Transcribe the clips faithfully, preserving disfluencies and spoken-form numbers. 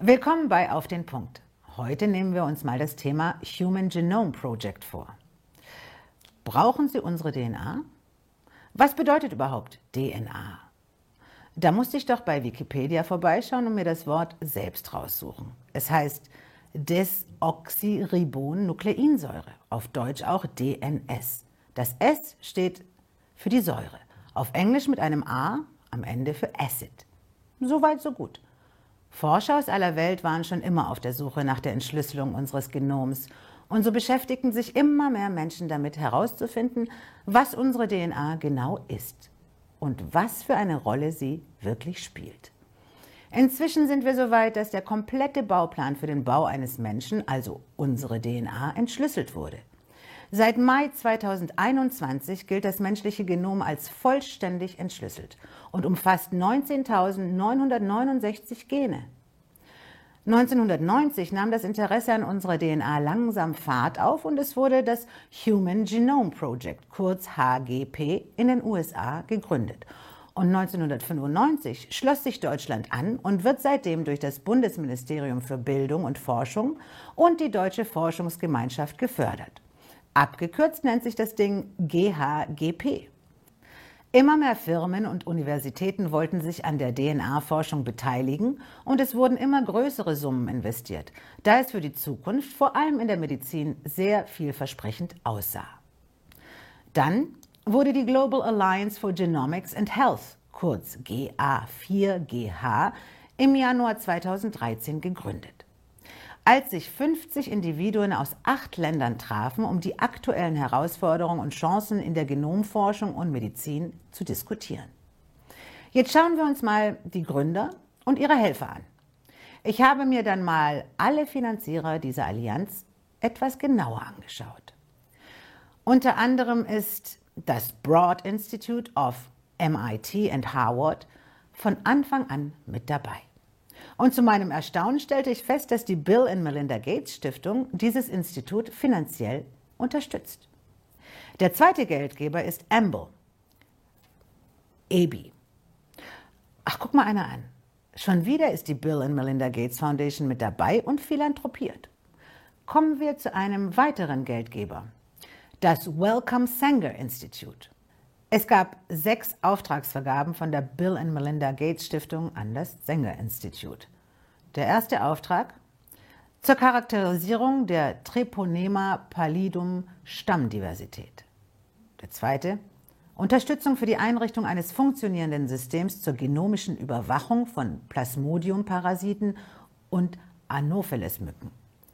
Willkommen bei Auf den Punkt. Heute nehmen wir uns mal das Thema Human Genome Project vor. Brauchen Sie unsere D N A? Was bedeutet überhaupt D N A? Da musste ich doch bei Wikipedia vorbeischauen und mir das Wort selbst raussuchen. Es heißt Desoxyribonukleinsäure, auf Deutsch auch D N S. Das S steht für die Säure, auf Englisch mit einem A am Ende für Acid. Soweit, so gut. Forscher aus aller Welt waren schon immer auf der Suche nach der Entschlüsselung unseres Genoms. Und so beschäftigten sich immer mehr Menschen damit herauszufinden, was unsere D N A genau ist und was für eine Rolle sie wirklich spielt. Inzwischen sind wir so weit, dass der komplette Bauplan für den Bau eines Menschen, also unsere D N A, entschlüsselt wurde. Seit Mai zweitausendeinundzwanzig gilt das menschliche Genom als vollständig entschlüsselt und umfasst neunzehntausendneunhundertneunundsechzig Gene. neunzehnhundertneunzig nahm das Interesse an unserer D N A langsam Fahrt auf und es wurde das Human Genome Project, kurz H G P, in den U S A gegründet. Und neunzehnhundertfünfundneunzig schloss sich Deutschland an und wird seitdem durch das Bundesministerium für Bildung und Forschung und die Deutsche Forschungsgemeinschaft gefördert. Abgekürzt nennt sich das Ding G H G P. Immer mehr Firmen und Universitäten wollten sich an der D N A-Forschung beteiligen und es wurden immer größere Summen investiert, da es für die Zukunft vor allem in der Medizin sehr vielversprechend aussah. Dann wurde die Global Alliance for Genomics and Health, kurz G A vier G H, im Januar zweitausenddreizehn gegründet. Als sich fünfzig Individuen aus acht Ländern trafen, um die aktuellen Herausforderungen und Chancen in der Genomforschung und Medizin zu diskutieren. Jetzt schauen wir uns mal die Gründer und ihre Helfer an. Ich habe mir dann mal alle Finanzierer dieser Allianz etwas genauer angeschaut. Unter anderem ist das Broad Institute of M I T and Harvard von Anfang an mit dabei. Und zu meinem Erstaunen stellte ich fest, dass die Bill and Melinda Gates Stiftung dieses Institut finanziell unterstützt. Der zweite Geldgeber ist Amble. A B. Ach, guck mal einer an. Schon wieder ist die Bill and Melinda Gates Foundation mit dabei und philanthropiert. Kommen wir zu einem weiteren Geldgeber. Das Wellcome Sanger Institute. Es gab sechs Auftragsvergaben von der Bill and Melinda Gates Stiftung an das Sanger Institute. Der erste Auftrag: zur Charakterisierung der Treponema pallidum Stammdiversität. Der zweite: Unterstützung für die Einrichtung eines funktionierenden Systems zur genomischen Überwachung von Plasmodium-Parasiten und Anopheles-Mücken.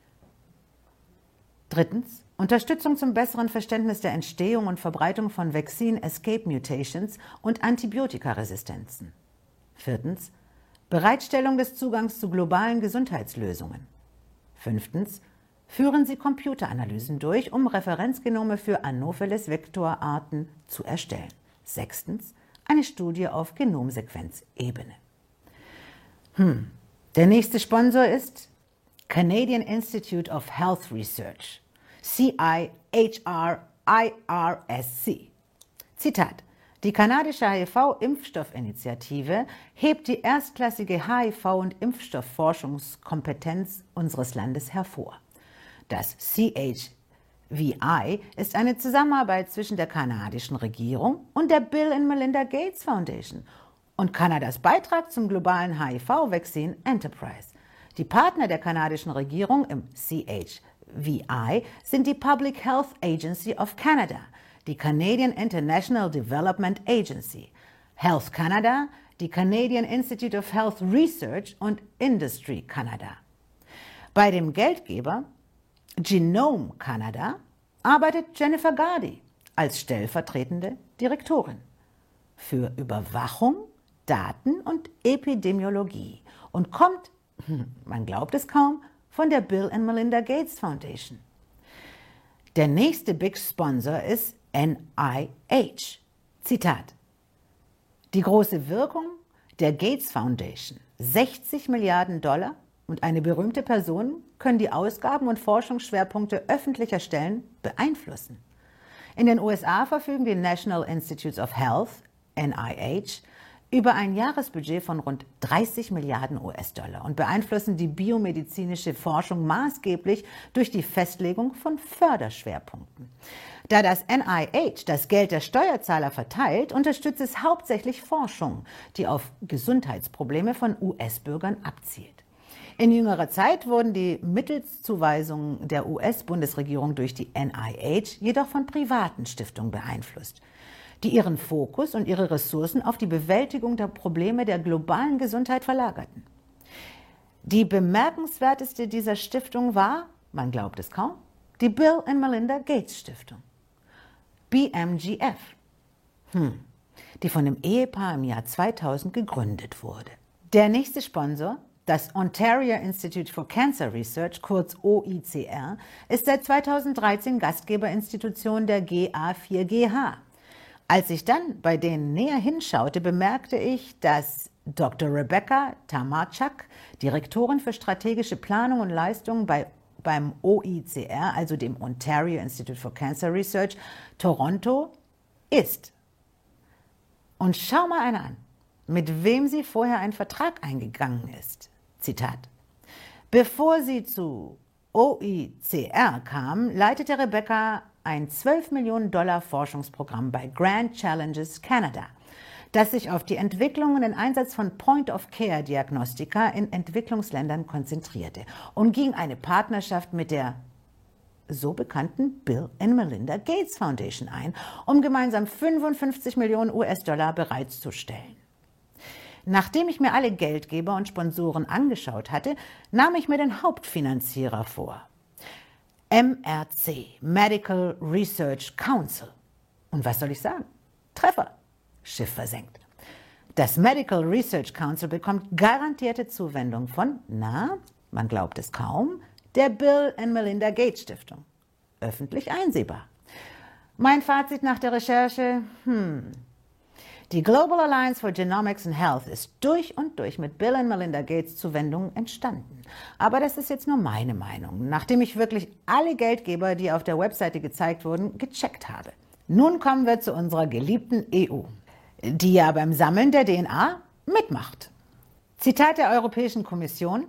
Drittens: Unterstützung zum besseren Verständnis der Entstehung und Verbreitung von Vaccine Escape Mutations und Antibiotikaresistenzen. Viertens: Bereitstellung des Zugangs zu globalen Gesundheitslösungen. Fünftens: Führen Sie Computeranalysen durch, um Referenzgenome für Anopheles-Vektorarten zu erstellen. Sechstens: Eine Studie auf Genomsequenzebene. Hm. Der nächste Sponsor ist Canadian Institute of Health Research. C I H R I R S C. Zitat: Die kanadische H I V-Impfstoffinitiative hebt die erstklassige H I V- und Impfstoffforschungskompetenz unseres Landes hervor. Das C H V I ist eine Zusammenarbeit zwischen der kanadischen Regierung und der Bill and Melinda Gates Foundation und Kanadas Beitrag zum globalen H I V-Vaccine Enterprise. Die Partner der kanadischen Regierung im C H V I sind die Public Health Agency of Canada, die Canadian International Development Agency, Health Canada, die Canadian Institute of Health Research und Industry Canada. Bei dem Geldgeber Genome Canada arbeitet Jennifer Gardy als stellvertretende Direktorin für Überwachung, Daten und Epidemiologie und kommt, man glaubt es kaum, von der Bill and Melinda Gates Foundation. Der nächste Big Sponsor ist N I H. Zitat: Die große Wirkung der Gates Foundation, sechzig Milliarden Dollar und eine berühmte Person können die Ausgaben und Forschungsschwerpunkte öffentlicher Stellen beeinflussen. In den U S A verfügen die National Institutes of Health, N I H, über ein Jahresbudget von rund dreißig Milliarden U S-Dollar und beeinflussen die biomedizinische Forschung maßgeblich durch die Festlegung von Förderschwerpunkten. Da das N I H das Geld der Steuerzahler verteilt, unterstützt es hauptsächlich Forschung, die auf Gesundheitsprobleme von U S-Bürgern abzielt. In jüngerer Zeit wurden die Mittelszuweisungen der U S-Bundesregierung durch die N I H jedoch von privaten Stiftungen beeinflusst, die ihren Fokus und ihre Ressourcen auf die Bewältigung der Probleme der globalen Gesundheit verlagerten. Die bemerkenswerteste dieser Stiftungen war, man glaubt es kaum, die Bill and Melinda Gates Stiftung, B M G F, hm, die von dem Ehepaar im Jahr zweitausend gegründet wurde. Der nächste Sponsor, das Ontario Institute for Cancer Research, kurz O I C R, ist seit zweitausenddreizehn Gastgeberinstitution der G A vier G H. Als ich dann bei denen näher hinschaute, bemerkte ich, dass Doktor Rebecca Tamarczak, Direktorin für strategische Planung und Leistungen bei, beim O I C R, also dem Ontario Institute for Cancer Research, Toronto, ist. Und schau mal einer an, mit wem sie vorher einen Vertrag eingegangen ist. Zitat. Bevor sie zu O I C R kam, leitete Rebecca ein zwölf Millionen Dollar Forschungsprogramm bei Grand Challenges Canada, das sich auf die Entwicklung und den Einsatz von Point-of-Care-Diagnostika in Entwicklungsländern konzentrierte und ging eine Partnerschaft mit der so bekannten Bill and Melinda Gates Foundation ein, um gemeinsam fünfundfünfzig Millionen U S-Dollar bereitzustellen. Nachdem ich mir alle Geldgeber und Sponsoren angeschaut hatte, nahm ich mir den Hauptfinanzierer vor. M R C, Medical Research Council. Und was soll ich sagen? Treffer. Schiff versenkt. Das Medical Research Council bekommt garantierte Zuwendung von, na, man glaubt es kaum, der Bill and Melinda Gates Stiftung. Öffentlich einsehbar. Mein Fazit nach der Recherche, hm... Die Global Alliance for Genomics and Health ist durch und durch mit Bill and Melinda Gates Zuwendungen entstanden. Aber das ist jetzt nur meine Meinung, nachdem ich wirklich alle Geldgeber, die auf der Webseite gezeigt wurden, gecheckt habe. Nun kommen wir zu unserer geliebten E U, die ja beim Sammeln der D N A mitmacht. Zitat der Europäischen Kommission: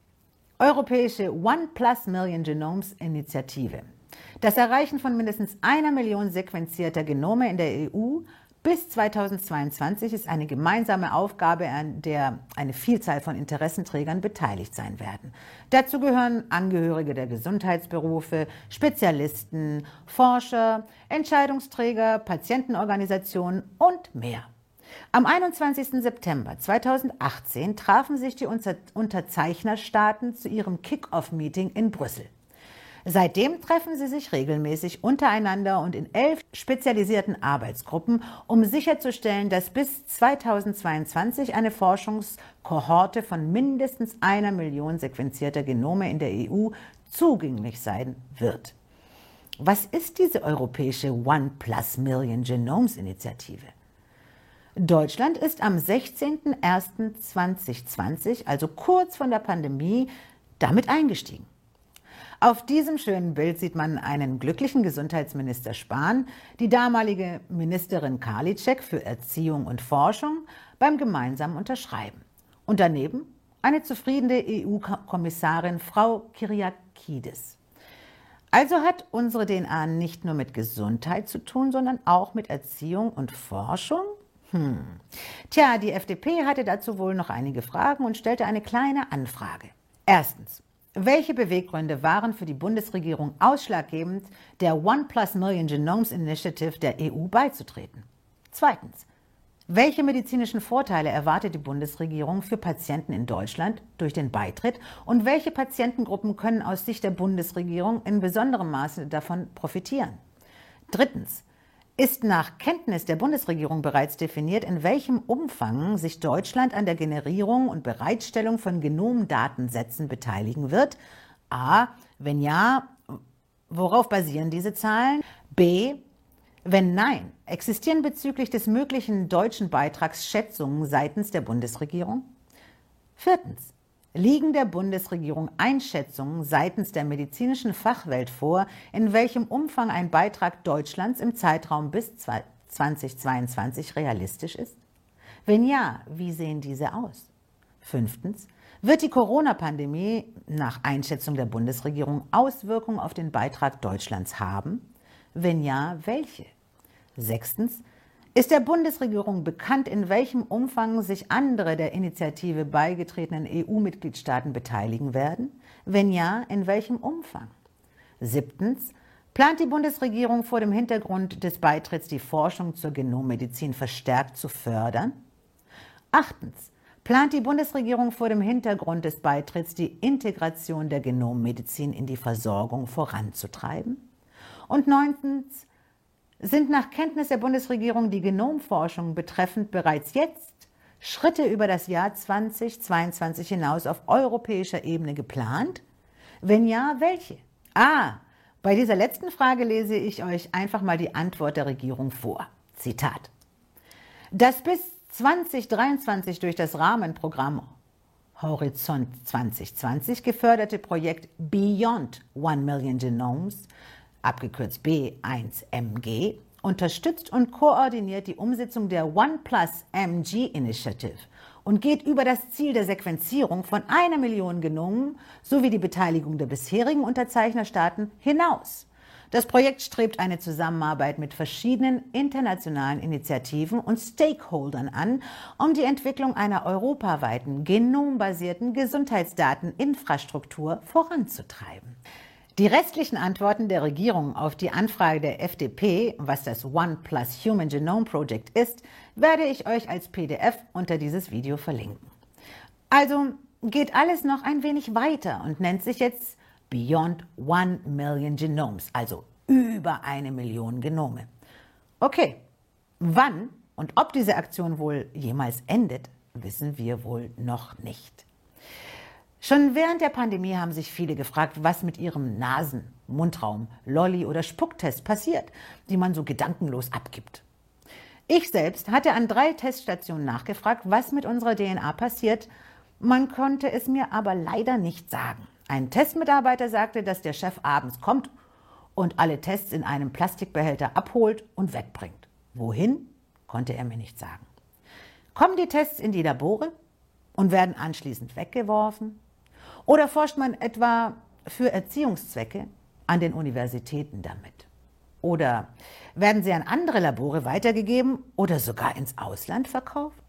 Europäische One Plus Million Genomes Initiative. Das Erreichen von mindestens einer Million sequenzierter Genome in der E U bis zweitausendzweiundzwanzig ist eine gemeinsame Aufgabe, an der eine Vielzahl von Interessenträgern beteiligt sein werden. Dazu gehören Angehörige der Gesundheitsberufe, Spezialisten, Forscher, Entscheidungsträger, Patientenorganisationen und mehr. Am einundzwanzigsten September zweitausendachtzehn trafen sich die Unterzeichnerstaaten zu ihrem Kick-Off-Meeting in Brüssel. Seitdem treffen sie sich regelmäßig untereinander und in elf spezialisierten Arbeitsgruppen, um sicherzustellen, dass bis zweitausendzweiundzwanzig eine Forschungskohorte von mindestens einer Million sequenzierter Genome in der E U zugänglich sein wird. Was ist diese europäische One Plus Million Genomes Initiative? Deutschland ist am sechzehnten ersten zweitausendzwanzig, also kurz vor der Pandemie, damit eingestiegen. Auf diesem schönen Bild sieht man einen glücklichen Gesundheitsminister Spahn, die damalige Ministerin Karliczek für Erziehung und Forschung beim gemeinsamen Unterschreiben. Und daneben eine zufriedene E U-Kommissarin Frau Kyriakides. Also hat unsere D N A nicht nur mit Gesundheit zu tun, sondern auch mit Erziehung und Forschung? Hm. Tja, die F D P hatte dazu wohl noch einige Fragen und stellte eine kleine Anfrage. Erstens. Welche Beweggründe waren für die Bundesregierung ausschlaggebend, der One Plus Million Genomes Initiative der E U beizutreten? Zweitens. Welche medizinischen Vorteile erwartet die Bundesregierung für Patienten in Deutschland durch den Beitritt und welche Patientengruppen können aus Sicht der Bundesregierung in besonderem Maße davon profitieren? Drittens. Ist nach Kenntnis der Bundesregierung bereits definiert, in welchem Umfang sich Deutschland an der Generierung und Bereitstellung von Genomdatensätzen beteiligen wird? A. Wenn ja, worauf basieren diese Zahlen? B. Wenn nein, existieren bezüglich des möglichen deutschen Beitrags Schätzungen seitens der Bundesregierung? Viertens. Liegen der Bundesregierung Einschätzungen seitens der medizinischen Fachwelt vor, in welchem Umfang ein Beitrag Deutschlands im Zeitraum bis zweitausendzweiundzwanzig realistisch ist? Wenn ja, wie sehen diese aus? Fünftens, wird die Corona-Pandemie nach Einschätzung der Bundesregierung Auswirkungen auf den Beitrag Deutschlands haben? Wenn ja, welche? Sechstens, ist der Bundesregierung bekannt, in welchem Umfang sich andere der Initiative beigetretenen E U-Mitgliedstaaten beteiligen werden? Wenn ja, in welchem Umfang? Siebtens, plant die Bundesregierung vor dem Hintergrund des Beitritts die Forschung zur Genommedizin verstärkt zu fördern? Achtens, plant die Bundesregierung vor dem Hintergrund des Beitritts die Integration der Genommedizin in die Versorgung voranzutreiben? Und neuntens, sind nach Kenntnis der Bundesregierung die Genomforschung betreffend bereits jetzt Schritte über das Jahr zweitausendzweiundzwanzig hinaus auf europäischer Ebene geplant? Wenn ja, welche? Ah, bei dieser letzten Frage lese ich euch einfach mal die Antwort der Regierung vor. Zitat: Das bis zweitausenddreiundzwanzig durch das Rahmenprogramm Horizont zwanzig zwanzig geförderte Projekt Beyond one Million Genomes, abgekürzt B eins M G, unterstützt und koordiniert die Umsetzung der One Plus M G Initiative und geht über das Ziel der Sequenzierung von einer Million Genomen sowie die Beteiligung der bisherigen Unterzeichnerstaaten hinaus. Das Projekt strebt eine Zusammenarbeit mit verschiedenen internationalen Initiativen und Stakeholdern an, um die Entwicklung einer europaweiten genombasierten Gesundheitsdateninfrastruktur voranzutreiben. Die restlichen Antworten der Regierung auf die Anfrage der F D P, was das One Plus Human Genome Project ist, werde ich euch als P D F unter dieses Video verlinken. Also geht alles noch ein wenig weiter und nennt sich jetzt Beyond one Million Genomes, also über eine Million Genome. Okay, wann und ob diese Aktion wohl jemals endet, wissen wir wohl noch nicht. Schon während der Pandemie haben sich viele gefragt, was mit ihrem Nasen-, Mundraum-, Lolli- oder Spucktest passiert, die man so gedankenlos abgibt. Ich selbst hatte an drei Teststationen nachgefragt, was mit unserer D N A passiert. Man konnte es mir aber leider nicht sagen. Ein Testmitarbeiter sagte, dass der Chef abends kommt und alle Tests in einem Plastikbehälter abholt und wegbringt. Wohin, konnte er mir nicht sagen. Kommen die Tests in die Labore und werden anschließend weggeworfen? Oder forscht man etwa für Erziehungszwecke an den Universitäten damit? Oder werden sie an andere Labore weitergegeben oder sogar ins Ausland verkauft?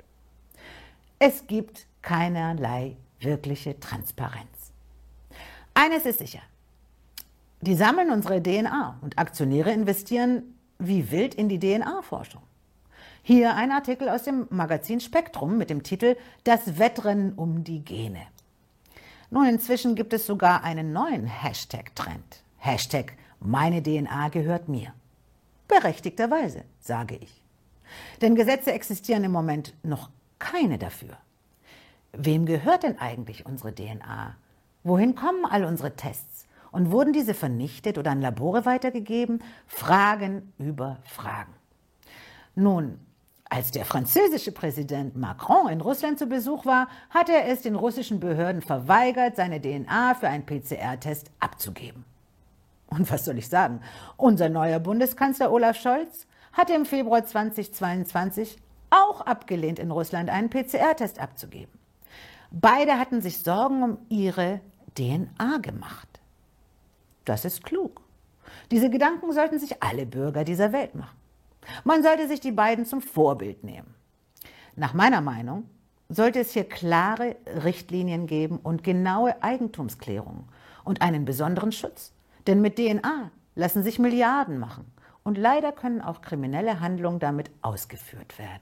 Es gibt keinerlei wirkliche Transparenz. Eines ist sicher: Die sammeln unsere D N A und Aktionäre investieren wie wild in die D N A-Forschung. Hier ein Artikel aus dem Magazin Spektrum mit dem Titel »Das Wettrennen um die Gene«. Nun, inzwischen gibt es sogar einen neuen Hashtag-Trend. Hashtag »Meine D N A gehört mir«. Berechtigterweise, sage ich. Denn Gesetze existieren im Moment noch keine dafür. Wem gehört denn eigentlich unsere D N A? Wohin kommen all unsere Tests? Und wurden diese vernichtet oder an Labore weitergegeben? Fragen über Fragen. Nun, als der französische Präsident Macron in Russland zu Besuch war, hat er es den russischen Behörden verweigert, seine D N A für einen P C R-Test abzugeben. Und was soll ich sagen? Unser neuer Bundeskanzler Olaf Scholz hatte im Februar zweitausendzweiundzwanzig auch abgelehnt, in Russland einen P C R-Test abzugeben. Beide hatten sich Sorgen um ihre D N A gemacht. Das ist klug. Diese Gedanken sollten sich alle Bürger dieser Welt machen. Man sollte sich die beiden zum Vorbild nehmen. Nach meiner Meinung sollte es hier klare Richtlinien geben und genaue Eigentumsklärungen und einen besonderen Schutz. Denn mit D N A lassen sich Milliarden machen und leider können auch kriminelle Handlungen damit ausgeführt werden.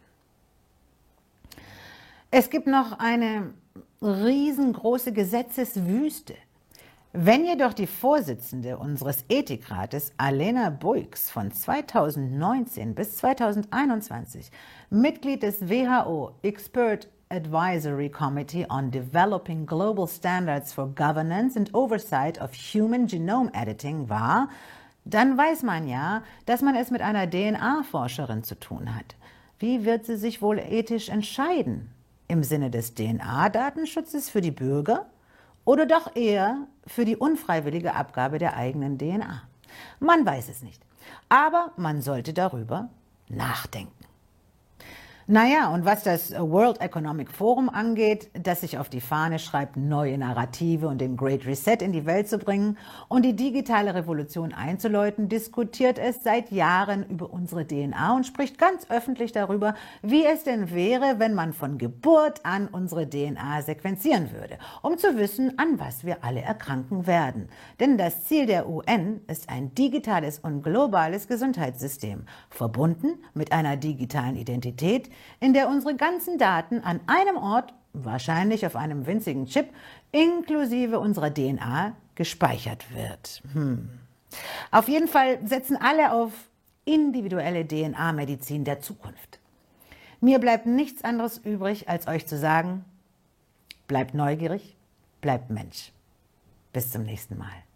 Es gibt noch eine riesengroße Gesetzeswüste. Wenn jedoch die Vorsitzende unseres Ethikrates, Alena Boix, von zweitausendneunzehn bis zweitausendeinundzwanzig Mitglied des W H O Expert Advisory Committee on Developing Global Standards for Governance and Oversight of Human Genome Editing war, dann weiß man ja, dass man es mit einer D N A-Forscherin zu tun hat. Wie wird sie sich wohl ethisch entscheiden? Im Sinne des D N A-Datenschutzes für die Bürger oder doch eher für die unfreiwillige Abgabe der eigenen D N A? Man weiß es nicht, aber man sollte darüber nachdenken. Naja, und was das World Economic Forum angeht, das sich auf die Fahne schreibt, neue Narrative und den Great Reset in die Welt zu bringen und die digitale Revolution einzuläuten, diskutiert es seit Jahren über unsere D N A und spricht ganz öffentlich darüber, wie es denn wäre, wenn man von Geburt an unsere D N A sequenzieren würde, um zu wissen, an was wir alle erkranken werden. Denn das Ziel der U N ist ein digitales und globales Gesundheitssystem, verbunden mit einer digitalen Identität, in der unsere ganzen Daten an einem Ort, wahrscheinlich auf einem winzigen Chip, inklusive unserer D N A, gespeichert wird. Hm. Auf jeden Fall setzen alle auf individuelle D N A-Medizin der Zukunft. Mir bleibt nichts anderes übrig, als euch zu sagen, bleibt neugierig, bleibt Mensch. Bis zum nächsten Mal.